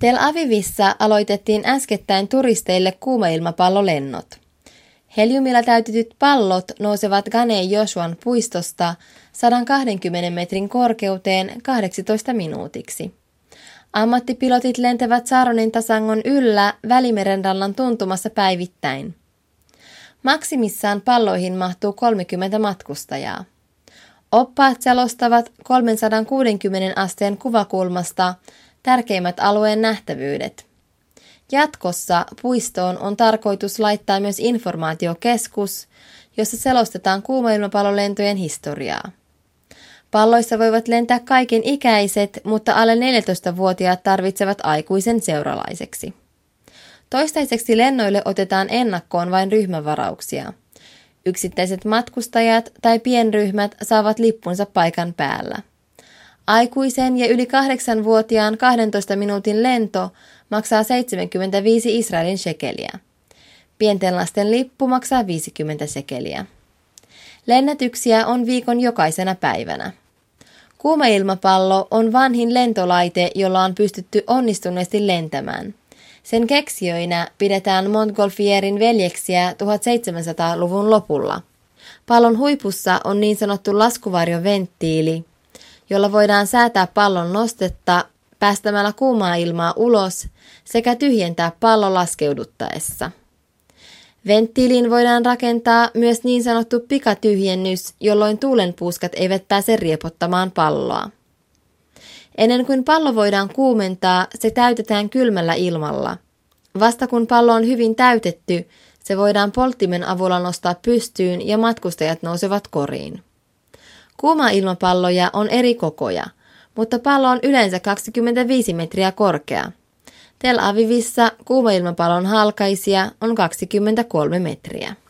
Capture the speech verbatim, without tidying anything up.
Tel Avivissa aloitettiin äskettäin turisteille kuumailmapallolennot. Heliumilla täytetyt pallot nousevat Ganei Joshuan puistosta sata kaksikymmentä metrin korkeuteen kahdeksitoista minuutiksi. Ammattipilotit lentävät Saaronin tasangon yllä Välimeren rannan tuntumassa päivittäin. Maksimissaan palloihin mahtuu kolmekymmentä matkustajaa. Oppaat selostavat kolmesataakuusikymmentä asteen kuvakulmasta tärkeimmät alueen nähtävyydet. Jatkossa puistoon on tarkoitus laittaa myös informaatiokeskus, jossa selostetaan kuumailmapallolentojen historiaa. Palloissa voivat lentää kaiken ikäiset, mutta alle neljätoistavuotiaat tarvitsevat aikuisen seuralaiseksi. Toistaiseksi lennoille otetaan ennakkoon vain ryhmävarauksia. Yksittäiset matkustajat tai pienryhmät saavat lippunsa paikan päällä. Aikuisen ja yli kahdeksanvuotiaan kahdentoista minuutin lento maksaa seitsemänkymmentäviisi Israelin shekeliä. Pienten lasten lippu maksaa viisikymmentä shekeliä. Lennätyksiä on viikon jokaisena päivänä. Kuumailmapallo on vanhin lentolaite, jolla on pystytty onnistuneesti lentämään. Sen keksijöinä pidetään Montgolfierin veljeksiä tuhatseitsemänsataaluvun lopulla. Pallon huipussa on niin sanottu laskuvarjoventtiili, jolla voidaan säätää pallon nostetta päästämällä kuumaa ilmaa ulos sekä tyhjentää pallo laskeuduttaessa. Venttiiliin voidaan rakentaa myös niin sanottu pikatyhjennys, jolloin tuulenpuuskat eivät pääse riepottamaan palloa. Ennen kuin pallo voidaan kuumentaa, se täytetään kylmällä ilmalla. Vasta kun pallo on hyvin täytetty, se voidaan polttimen avulla nostaa pystyyn ja matkustajat nousevat koriin. Kuuma-ilmapalloja on eri kokoja, mutta pallo on yleensä kaksikymmentäviisi metriä korkea. Tel Avivissa kuuma-ilmapallon halkaisija on kaksikymmentäkolme metriä.